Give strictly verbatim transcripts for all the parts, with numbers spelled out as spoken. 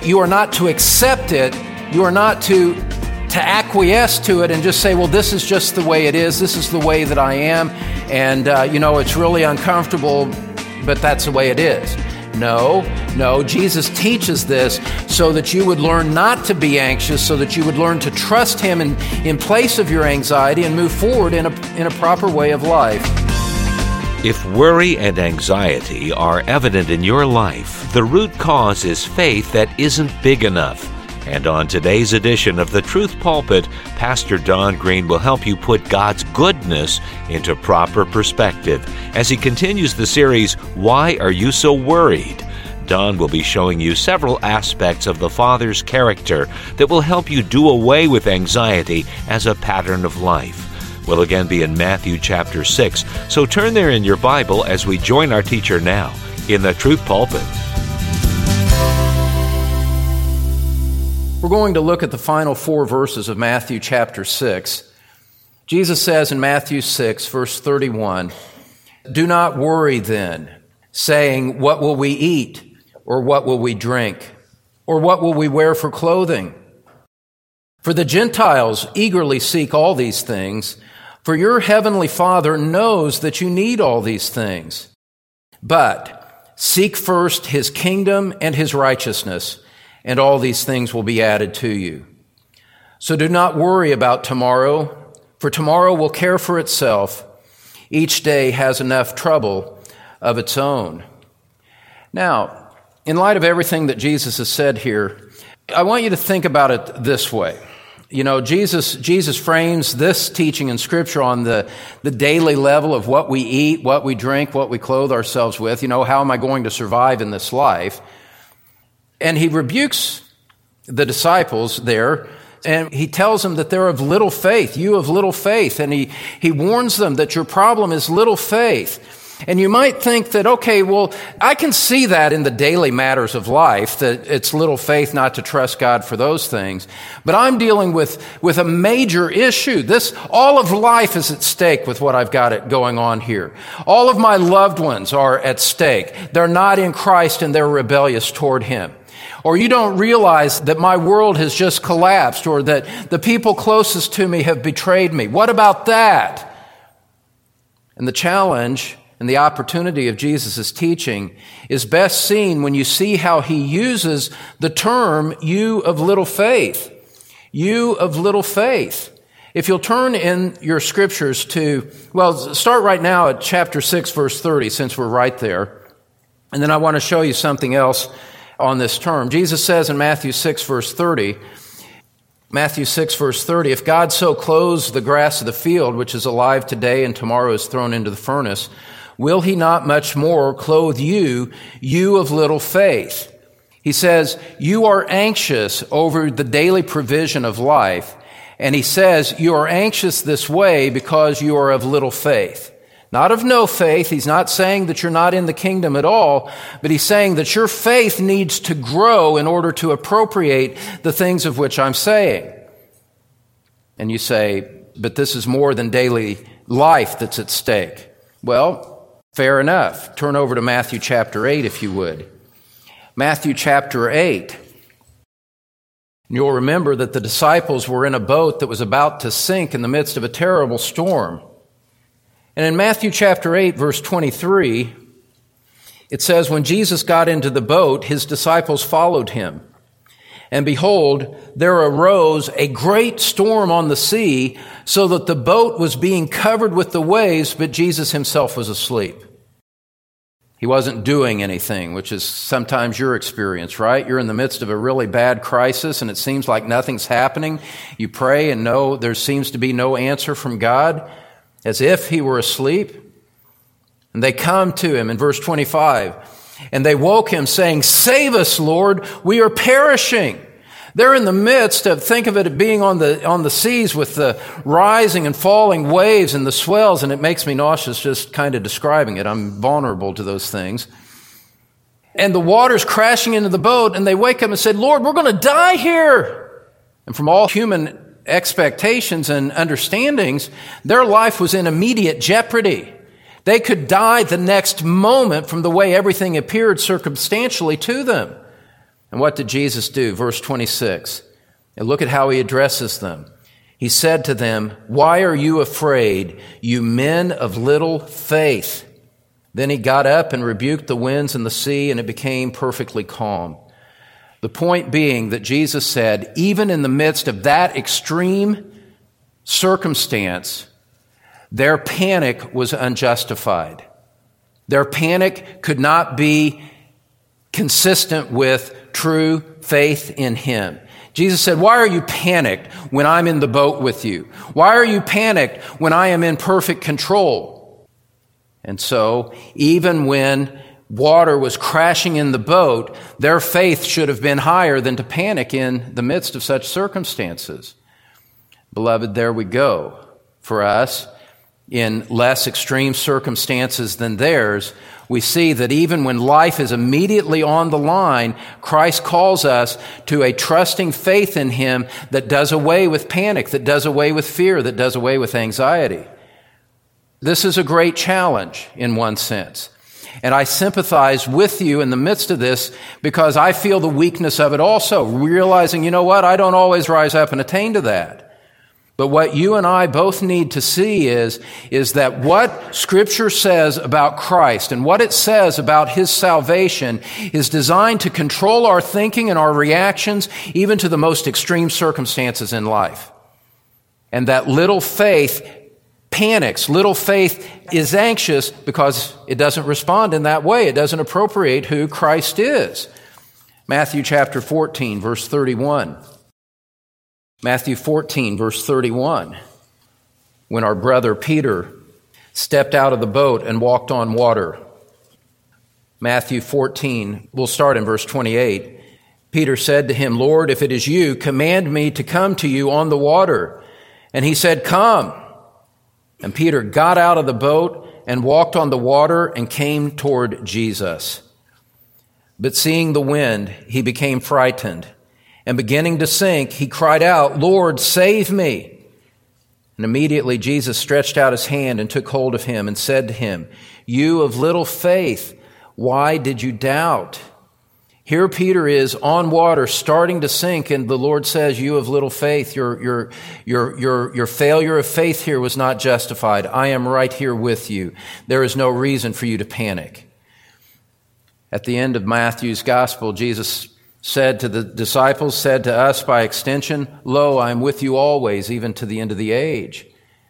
you are not to accept it. You are not to, to acquiesce to it and just say, well, this is just the way it is. This is the way that I am. And, uh, you know, it's really uncomfortable, but that's the way it is. No, no, Jesus teaches this so that you would learn not to be anxious, so that you would learn to trust Him in, in place of your anxiety and move forward in a, in a proper way of life. If worry and anxiety are evident in your life, the root cause is faith that isn't big enough. And on today's edition of The Truth Pulpit, Pastor Don Green will help you put God's goodness into proper perspective as he continues the series, Why Are You So Worried? Don will be showing you several aspects of the Father's character that will help you do away with anxiety as a pattern of life. We'll again be in Matthew chapter six, so turn there in your Bible as we join our teacher now in The Truth Pulpit. We're going to look at the final four verses of Matthew chapter six. Jesus says in Matthew six, verse thirty-one, "Do not worry then, saying, what will we eat? Or what will we drink? Or what will we wear for clothing? For the Gentiles eagerly seek all these things, for your heavenly Father knows that you need all these things. But seek first His kingdom and His righteousness, and all these things will be added to you. So do not worry about tomorrow, for tomorrow will care for itself. Each day has enough trouble of its own." Now, in light of everything that Jesus has said here, I want you to think about it this way. You know, Jesus Jesus frames this teaching in Scripture on the, the daily level of what we eat, what we drink, what we clothe ourselves with. You know, how am I going to survive in this life? And He rebukes the disciples there, and He tells them that they're of little faith, you of little faith. And he, he warns them that your problem is little faith. And you might think that, okay, well, I can see that in the daily matters of life, that it's little faith not to trust God for those things. But I'm dealing with, with a major issue. This, all of life is at stake with what I've got it going on here. All of my loved ones are at stake. They're not in Christ and they're rebellious toward Him. Or you don't realize that my world has just collapsed, or that the people closest to me have betrayed me. What about that? And the challenge and the opportunity of Jesus' teaching is best seen when you see how He uses the term, you of little faith. You of little faith. If you'll turn in your scriptures to, well, start right now at chapter six, verse thirty, since we're right there. And then I want to show you something else on this term. Jesus says in Matthew six, verse thirty, Matthew six, verse thirty, "If God so clothes the grass of the field, which is alive today and tomorrow is thrown into the furnace, will He not much more clothe you, you of little faith?" He says, you are anxious over the daily provision of life. And He says, you are anxious this way because you are of little faith. Not of no faith. He's not saying that you're not in the kingdom at all, but He's saying that your faith needs to grow in order to appropriate the things of which I'm saying. And you say, but this is more than daily life that's at stake. Well, fair enough. Turn over to Matthew chapter eight, if you would. Matthew chapter eight. You'll remember that the disciples were in a boat that was about to sink in the midst of a terrible storm. And in Matthew chapter eight, verse twenty-three, it says, "When Jesus got into the boat, His disciples followed Him. And behold, there arose a great storm on the sea, so that the boat was being covered with the waves, but Jesus Himself was asleep." He wasn't doing anything, which is sometimes your experience, right? You're in the midst of a really bad crisis, and it seems like nothing's happening. You pray and know there seems to be no answer from God, as if He were asleep. And they come to Him in verse twenty-five, and they woke Him, saying, "Save us, Lord, we are perishing." They're in the midst of, think of it being on the on the seas with the rising and falling waves and the swells, and it makes me nauseous just kind of describing it. I'm vulnerable to those things. And the water's crashing into the boat, and they wake up and say, "Lord, we're going to die here." And from all human expectations and understandings, their life was in immediate jeopardy. They could die the next moment from the way everything appeared circumstantially to them. And what did Jesus do? Verse twenty-six. And look at how he addresses them. He said to them, "Why are you afraid, you men of little faith?" Then he got up and rebuked the winds and the sea, and it became perfectly calm. The point being that Jesus said, even in the midst of that extreme circumstance, their panic was unjustified. Their panic could not be consistent with true faith in him. Jesus said, "Why are you panicked when I'm in the boat with you? Why are you panicked when I am in perfect control?" And so, even when water was crashing in the boat, their faith should have been higher than to panic in the midst of such circumstances. Beloved, there we go. For us, in less extreme circumstances than theirs, we see that even when life is immediately on the line, Christ calls us to a trusting faith in him that does away with panic, that does away with fear, that does away with anxiety. This is a great challenge in one sense. And I sympathize with you in the midst of this because I feel the weakness of it also, realizing, you know what, I don't always rise up and attain to that. But what you and I both need to see is, is that what Scripture says about Christ and what it says about his salvation is designed to control our thinking and our reactions even to the most extreme circumstances in life. And that little faith panics. Little faith is anxious because it doesn't respond in that way. It doesn't appropriate who Christ is. Matthew chapter fourteen, verse thirty-one. Matthew fourteen, verse thirty-one. When our brother Peter stepped out of the boat and walked on water. Matthew fourteen, we'll start in verse twenty-eight. Peter said to him, "Lord, if it is you, command me to come to you on the water." And he said, "Come." And Peter got out of the boat and walked on the water and came toward Jesus. But seeing the wind, he became frightened. And beginning to sink, he cried out, "Lord, save me." And immediately Jesus stretched out his hand and took hold of him and said to him, "You of little faith, why did you doubt?" Here Peter is on water, starting to sink, and the Lord says, "You of little faith, your, your, your, your, your failure of faith here was not justified. I am right here with you. There is no reason for you to panic." At the end of Matthew's gospel, Jesus said to the disciples, said to us by extension, "Lo, I am with you always, even to the end of the age."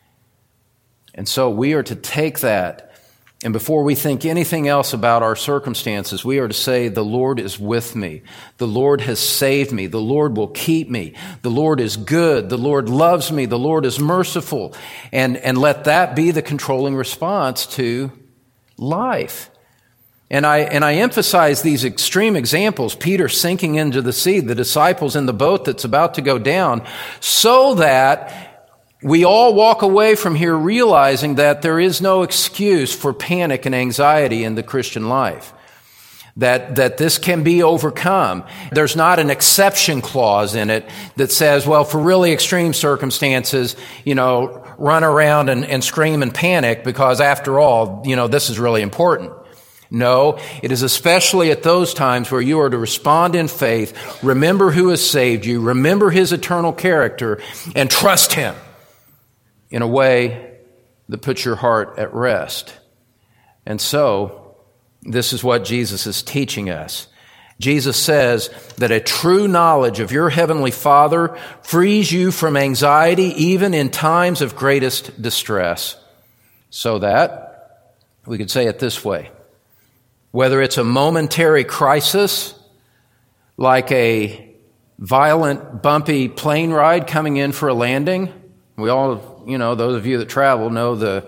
And so we are to take that, and before we think anything else about our circumstances, we are to say, "The Lord is with me. The Lord has saved me. The Lord will keep me. The Lord is good. The Lord loves me. The Lord is merciful." And, and let that be the controlling response to life. And I, and I emphasize these extreme examples, Peter sinking into the sea, the disciples in the boat that's about to go down, so that we all walk away from here realizing that there is no excuse for panic and anxiety in the Christian life. That, that this can be overcome. There's not an exception clause in it that says, well, for really extreme circumstances, you know, run around and, and scream and panic because after all, you know, this is really important. No, it is especially at those times where you are to respond in faith, remember who has saved you, remember his eternal character, and trust him in a way that puts your heart at rest. And so, this is what Jesus is teaching us. Jesus says that a true knowledge of your heavenly Father frees you from anxiety even in times of greatest distress. So that, we could say it this way, whether it's a momentary crisis, like a violent, bumpy plane ride coming in for a landing, we all, you know, those of you that travel know the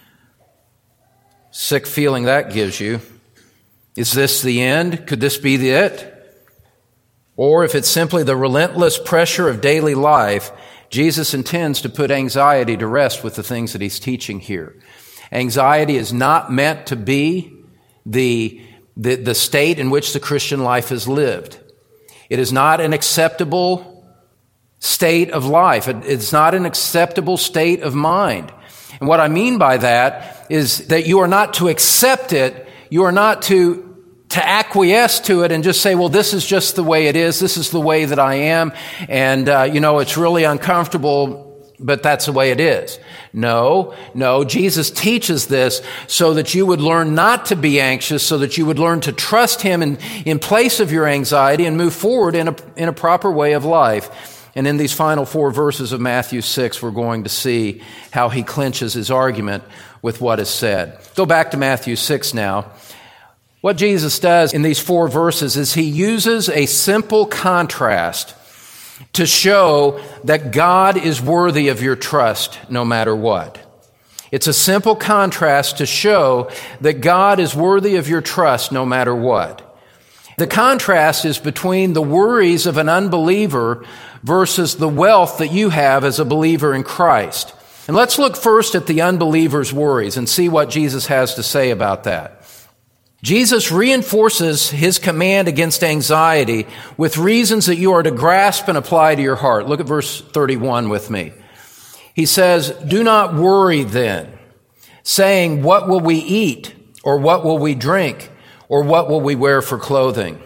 sick feeling that gives you. Is this the end? Could this be the it? Or if it's simply the relentless pressure of daily life, Jesus intends to put anxiety to rest with the things that he's teaching here. Anxiety is not meant to be the, the, the state in which the Christian life is lived. It is not an acceptable state of life. It's not an acceptable state of mind. And what I mean by that is that you are not to accept it, you are not to to acquiesce to it and just say, well, this is just the way it is. This is the way that I am. And, uh, you know, it's really uncomfortable, but that's the way it is. No, no, Jesus teaches this so that you would learn not to be anxious, so that you would learn to trust Him in, in place of your anxiety and move forward in a, in a proper way of life. And in these final four verses of Matthew six, we're going to see how He clinches His argument with what is said. Go back to Matthew six now. What Jesus does in these four verses is He uses a simple contrast to show that God is worthy of your trust no matter what. It's a simple contrast to show that God is worthy of your trust no matter what. The contrast is between the worries of an unbeliever versus the wealth that you have as a believer in Christ. And let's look first at the unbeliever's worries and see what Jesus has to say about that. Jesus reinforces His command against anxiety with reasons that you are to grasp and apply to your heart. Look at verse thirty-one with me. He says, "Do not worry then, saying, what will we eat? Or what will we drink? Or what will we wear for clothing?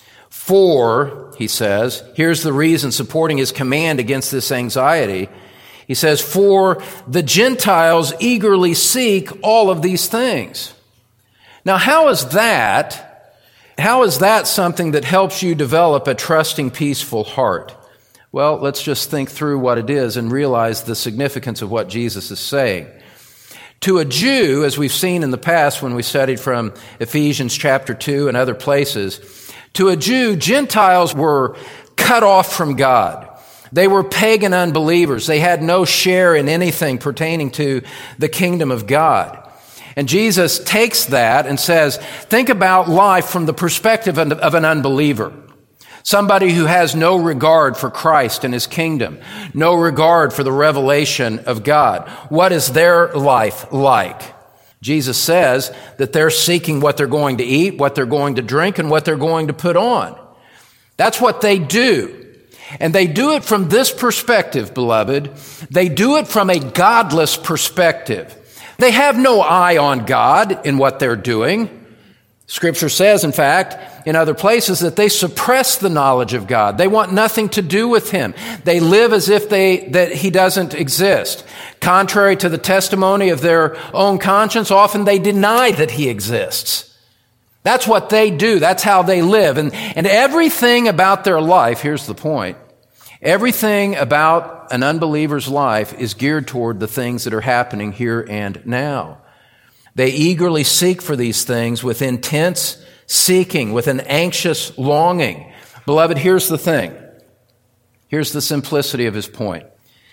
For," he says, here's the reason supporting His command against this anxiety. He says, "For the Gentiles eagerly seek all of these things." Now, how is that, how is that something that helps you develop a trusting, peaceful heart? Well, let's just think through what it is and realize the significance of what Jesus is saying. To a Jew, as we've seen in the past when we studied from Ephesians chapter two and other places, to a Jew, Gentiles were cut off from God. They were pagan unbelievers. They had no share in anything pertaining to the kingdom of God. And Jesus takes that and says, think about life from the perspective of an unbeliever. Somebody who has no regard for Christ and His kingdom, no regard for the revelation of God. What is their life like? Jesus says that they're seeking what they're going to eat, what they're going to drink, and what they're going to put on. That's what they do. And they do it from this perspective, beloved. They do it from a godless perspective. They have no eye on God in what they're doing. Scripture says, in fact, in other places that they suppress the knowledge of God. They want nothing to do with Him. They live as if they that He doesn't exist. Contrary to the testimony of their own conscience, often they deny that He exists. That's what they do. That's how they live. And, and everything about their life, here's the point, everything about an unbeliever's life is geared toward the things that are happening here and now. They eagerly seek for these things with intense seeking, with an anxious longing. Beloved, here's the thing. Here's the simplicity of his point.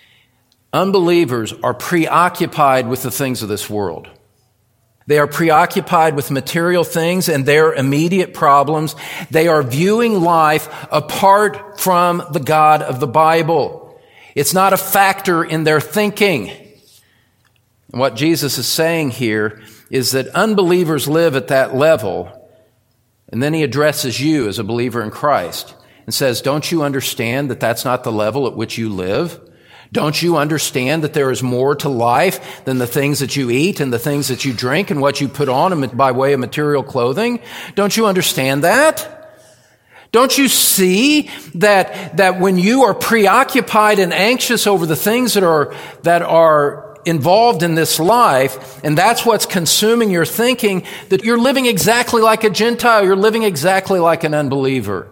Unbelievers are preoccupied with the things of this world. They are preoccupied with material things and their immediate problems. They are viewing life apart from the God of the Bible. It's not a factor in their thinking. And what Jesus is saying here is that unbelievers live at that level, and then He addresses you as a believer in Christ and says, don't you understand that that's not the level at which you live? Don't you understand that there is more to life than the things that you eat and the things that you drink and what you put on by way of material clothing? Don't you understand that? Don't you see that, that when you are preoccupied and anxious over the things that are, that are involved in this life, and that's what's consuming your thinking, that you're living exactly like a Gentile, you're living exactly like an unbeliever.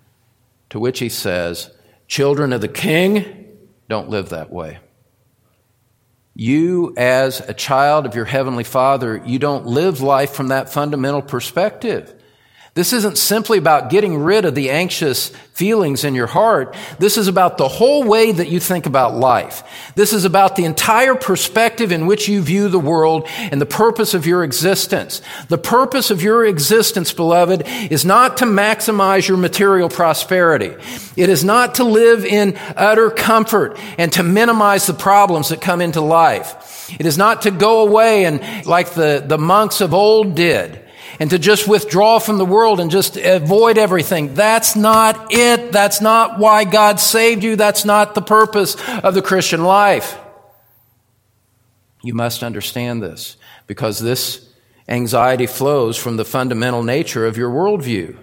To which He says, children of the King, don't live that way. You, as a child of your Heavenly Father, you don't live life from that fundamental perspective. This isn't simply about getting rid of the anxious feelings in your heart. This is about the whole way that you think about life. This is about the entire perspective in which you view the world and the purpose of your existence. The purpose of your existence, beloved, is not to maximize your material prosperity. It is not to live in utter comfort and to minimize the problems that come into life. It is not to go away and, like the, the monks of old did, and to just withdraw from the world and just avoid everything. That's not it. That's not why God saved you. That's not the purpose of the Christian life. You must understand this, because this Anxiety flows from the fundamental nature of your worldview.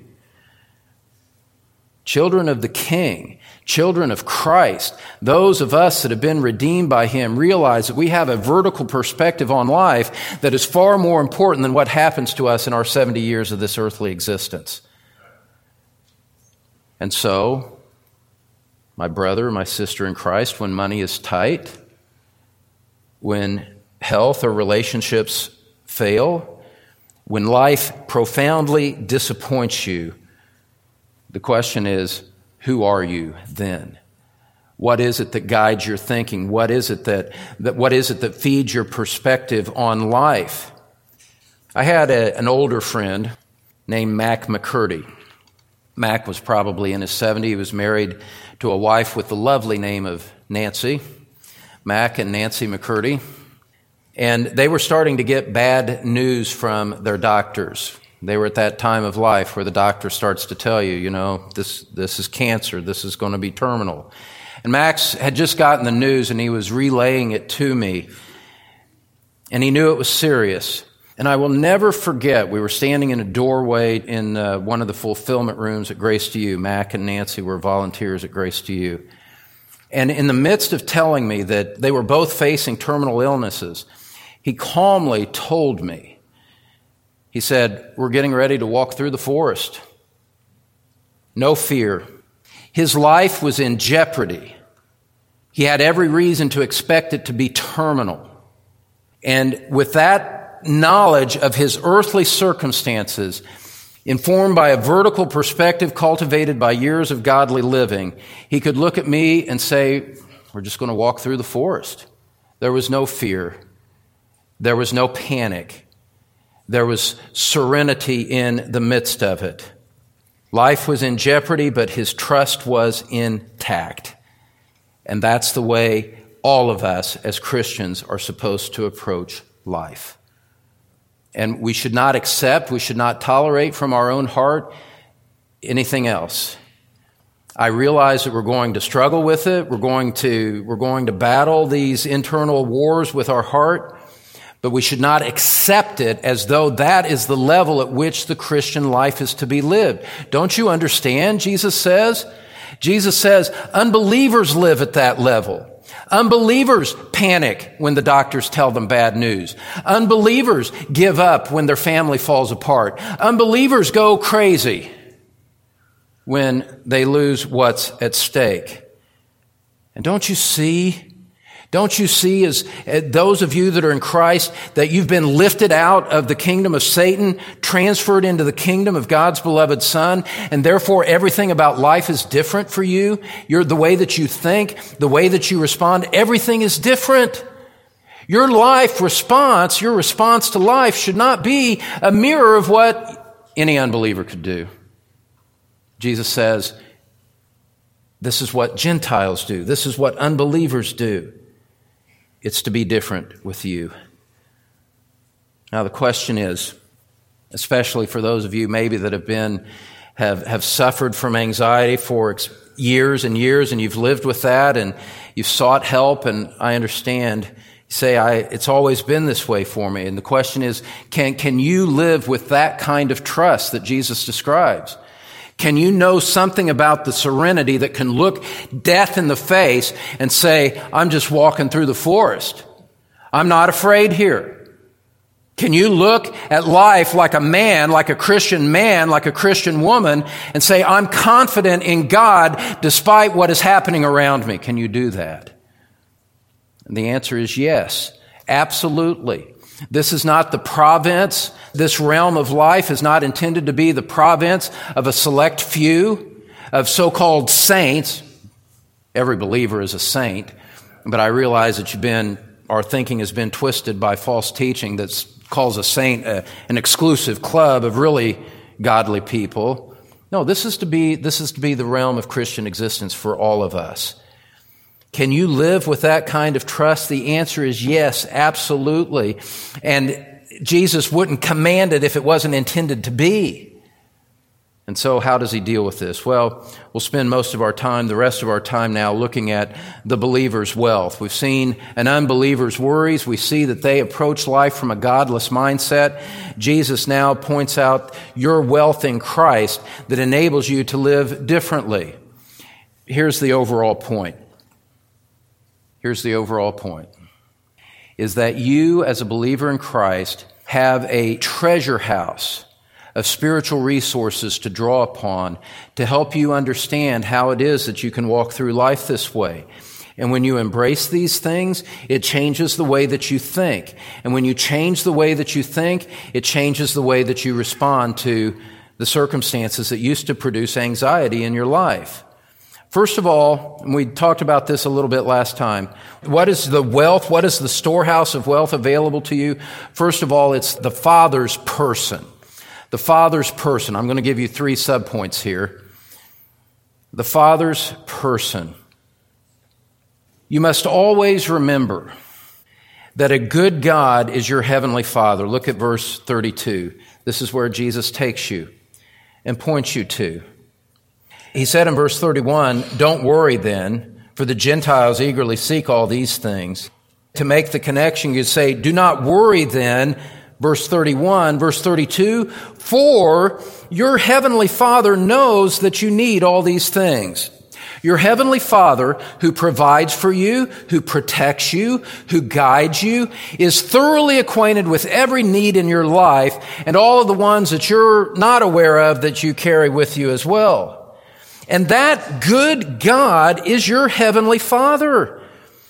Children of the King, children of Christ, those of us that have been redeemed by Him, realize that we have a vertical perspective on life that is far more important than what happens to us in our seventy years of this earthly existence. And so, my brother, my sister in Christ, when money is tight, when health or relationships fail, when life profoundly disappoints you, the question is, who are you then? What is it that guides your thinking? What is it that, that what is it that feeds your perspective on life? I had a, an older friend named Mac McCurdy. Mac was probably in his seventies. He was married to a wife with the lovely name of Nancy. Mac and Nancy McCurdy. And they were starting to get bad news from their doctors. They were at that time of life where the doctor starts to tell you, you know, this this is cancer, this is going to be terminal. And Max had just gotten the news and he was relaying it to me. And he knew it was serious. And I will never forget, we were standing in a doorway in uh, one of the fulfillment rooms at Grace to You. Mac and Nancy were volunteers at Grace to You. And in the midst of telling me that they were both facing terminal illnesses, he calmly told me, he said, we're getting ready to walk through the forest. No fear. His life was in jeopardy. He had every reason to expect it to be terminal. And with that knowledge of his earthly circumstances, informed by a vertical perspective cultivated by years of godly living, he could look at me and say, we're just going to walk through the forest. There was no fear. There was no panic. There was serenity in the midst of it. Life was in jeopardy, but his trust was intact. And that's the way all of us as Christians are supposed to approach life. And we should not accept, we should not tolerate from our own heart anything else. I realize that we're going to struggle with it. We're going to, we're going to battle these internal wars with our heart. But we should not accept it as though that is the level at which the Christian life is to be lived. Don't you understand, Jesus says? Jesus says unbelievers live at that level. Unbelievers panic when the doctors tell them bad news. Unbelievers give up when their family falls apart. Unbelievers go crazy when they lose what's at stake. And don't you see Don't you see, as, as those of you that are in Christ, that you've been lifted out of the kingdom of Satan, transferred into the kingdom of God's beloved Son, and therefore everything about life is different for you? You're the way that you think, the way that you respond, everything is different. Your life response, your response to life should not be a mirror of what any unbeliever could do. Jesus says, this is what Gentiles do. This is what unbelievers do. It's to be different with you. Now the question is, especially for those of you maybe that have been, have, have suffered from anxiety for ex- years and years, and you've lived with that, and you've sought help, and I understand, you say, I, it's always been this way for me. And the question is, can, can you live with that kind of trust that Jesus describes? Can you know something about the serenity that can look death in the face and say, I'm just walking through the forest. I'm not afraid here. Can you look at life like a man, like a Christian man, like a Christian woman, and say, I'm confident in God despite what is happening around me? Can you do that? And the answer is yes, absolutely. This is not the province. This realm of life is not intended to be the province of a select few of so-called saints. Every believer is a saint, but I realize that you've been, our thinking has been twisted by false teaching that calls a saint a, an exclusive club of really godly people. No, this is to be, this is to be the realm of Christian existence for all of us. Can you live with that kind of trust? The answer is yes, absolutely. And Jesus wouldn't command it if it wasn't intended to be. And so how does he deal with this? Well, we'll spend most of our time, the rest of our time now, looking at the believer's wealth. We've seen an unbeliever's worries. We see that they approach life from a godless mindset. Jesus now points out your wealth in Christ that enables you to live differently. Here's the overall point. Here's the overall point, is that you as a believer in Christ have a treasure house of spiritual resources to draw upon to help you understand how it is that you can walk through life this way. And when you embrace these things, it changes the way that you think. And when you change the way that you think, it changes the way that you respond to the circumstances that used to produce anxiety in your life. First of all, and we talked about this a little bit last time, what is the wealth? What is the storehouse of wealth available to you? First of all, it's the Father's person. The Father's person. I'm going to give you three subpoints here. The Father's person. You must always remember that a good God is your heavenly Father. Look at verse thirty-two. This is where Jesus takes you and points you to. He said in verse thirty-one, "Don't worry then, for the Gentiles eagerly seek all these things." To make the connection, you say, "Do not worry then," verse thirty-one, verse thirty-two, "for your heavenly Father knows that you need all these things." Your heavenly Father, who provides for you, who protects you, who guides you, is thoroughly acquainted with every need in your life and all of the ones that you're not aware of that you carry with you as well. And that good God is your heavenly Father.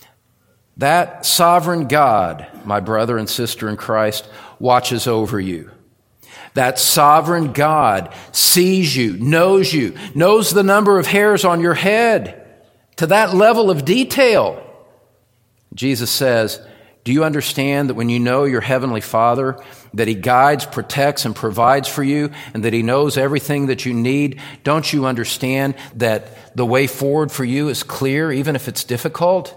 That sovereign God, my brother and sister in Christ, watches over you. That sovereign God sees you, knows you, knows the number of hairs on your head to that level of detail. Jesus says, do you understand that when you know your heavenly Father, that He guides, protects, and provides for you, and that He knows everything that you need? Don't you understand that the way forward for you is clear, even if it's difficult?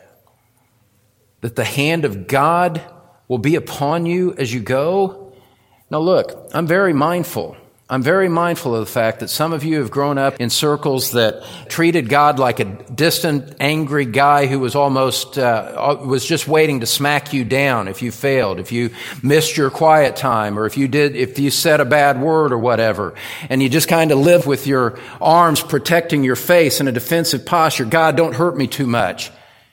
That the hand of God will be upon you as you go? Now look, I'm very mindful. I'm very mindful of the fact that some of you have grown up in circles that treated God like a distant, angry guy who was almost, uh, was just waiting to smack you down if you failed, if you missed your quiet time, or if you did, if you said a bad word or whatever. And you just kind of live with your arms protecting your face in a defensive posture. God, don't hurt me too much.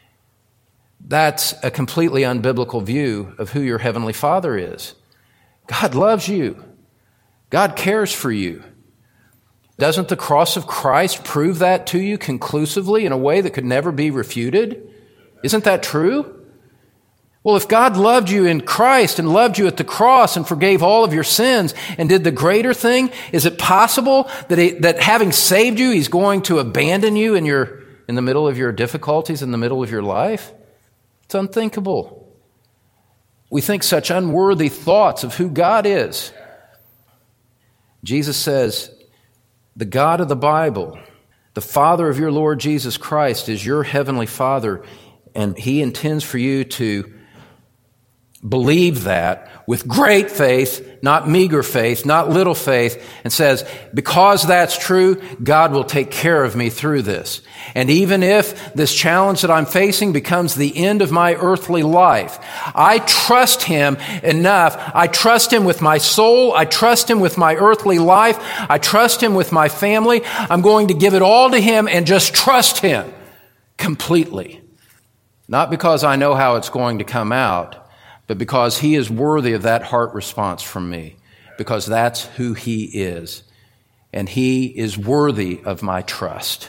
That's a completely unbiblical view of who your heavenly Father is. God loves you. God cares for you. Doesn't the cross of Christ prove that to you conclusively in a way that could never be refuted? Isn't that true? Well, if God loved you in Christ and loved you at the cross and forgave all of your sins and did the greater thing, is it possible that he, that having saved you, He's going to abandon you in your in the middle of your difficulties, in the middle of your life? It's unthinkable. We think such unworthy thoughts of who God is. Jesus says, the God of the Bible, the Father of your Lord Jesus Christ, is your heavenly Father, and He intends for you to believe that with great faith, not meager faith, not little faith, and says, because that's true, God will take care of me through this. And even if this challenge that I'm facing becomes the end of my earthly life, I trust Him enough. I trust Him with my soul. I trust Him with my earthly life. I trust Him with my family. I'm going to give it all to Him and just trust Him completely. Not because I know how it's going to come out, but because He is worthy of that heart response from me, because that's who He is, and He is worthy of my trust.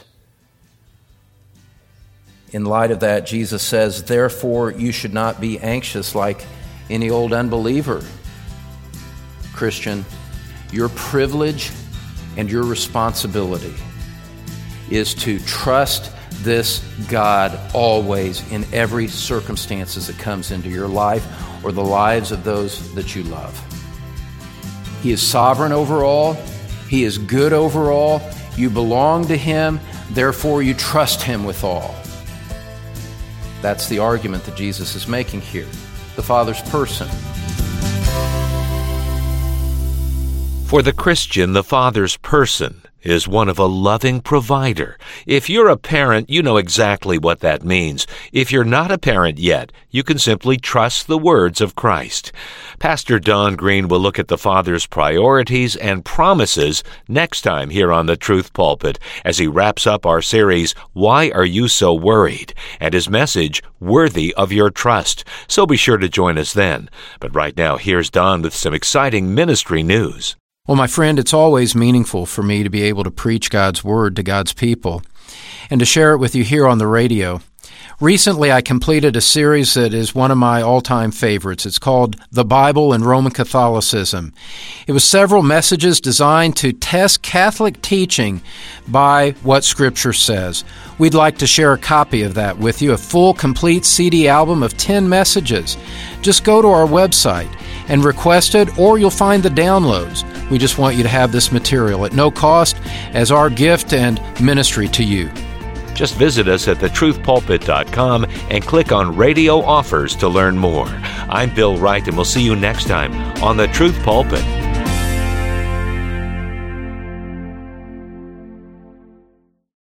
In light of that, Jesus says, therefore, you should not be anxious like any old unbeliever. Christian, your privilege and your responsibility is to trust this God always in every circumstances that comes into your life or the lives of those that you love. He is sovereign over all. He is good over all. You belong to Him. Therefore, you trust Him with all. That's the argument that Jesus is making here. The Father's person. For the Christian, the Father's person is one of a loving provider. If you're a parent, you know exactly what that means. If you're not a parent yet, you can simply trust the words of Christ. Pastor Don Green will look at the Father's priorities and promises next time here on the Truth Pulpit as he wraps up our series, Why Are You So Worried? And his message, Worthy of Your Trust. So be sure to join us then. But right now, here's Don with some exciting ministry news. Well, my friend, it's always meaningful for me to be able to preach God's Word to God's people and to share it with you here on the radio. Recently, I completed a series that is one of my all-time favorites. It's called The Bible and Roman Catholicism. It was several messages designed to test Catholic teaching by what Scripture says. We'd like to share a copy of that with you, a full, complete C D album of ten messages. Just go to our website and request it, or you'll find the downloads. We just want you to have this material at no cost as our gift and ministry to you. Just visit us at the truth pulpit dot com and click on Radio Offers to learn more. I'm Bill Wright, and we'll see you next time on the Truth Pulpit.